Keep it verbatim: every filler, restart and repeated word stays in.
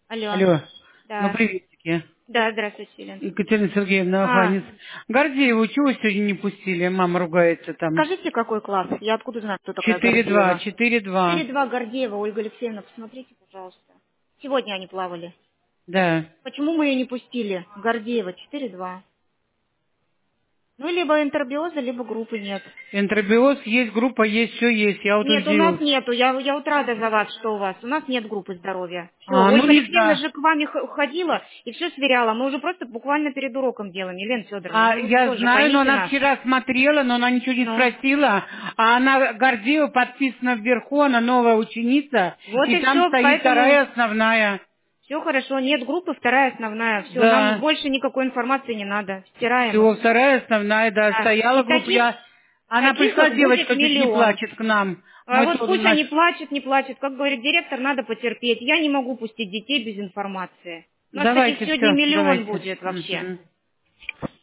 Алло. Алло. Ну, Да. приветики. Да, здравствуйте, Елена. Екатерина Сергеевна А, Афанец. Гордееву чего сегодня не пустили? Мама ругается там. скажите, какой класс? Я откуда знаю, кто такая четыре два, Гордеева? четыре два. четыре два Гордеева, Ольга Алексеевна, посмотрите, пожалуйста. Сегодня они плавали. Да. Почему мы ее не пустили? Гордеева, четыре два. Ну, либо интербиоза, либо группы нет. Энтеробиоз есть, группа есть, все есть. Я вот Нет, у нас удивилась. нету. Я, я вот рада за вас, что у вас. У нас нет группы здоровья. Все, А, ну Ольга не Алексеевна знаю. же к вами х- ходила и все сверяла. Мы уже просто буквально перед уроком делаем. Елена Федоровна, А, ну вы я тоже знаю, но поймите она нас. вчера смотрела, но она ничего не Ну, спросила. А она Гордеева подписана вверху, она новая ученица. вот И и там все, стоит поэтому вторая основная. все хорошо. Нет группы, вторая основная. Все, нам Да. больше никакой информации не надо. Стираем их. Все, вторая основная, да, Да. стояла И группа. таких, Я... Она таких пришла, их будет девочка, чуть не миллион. плачет к нам. А Мы вот тоже пусть наш... они плачут, не плачут. Как говорит директор, надо потерпеть. Я не могу пустить детей без информации. У нас таких Давайте сегодня все, миллион давайте. будет вообще. Мгм.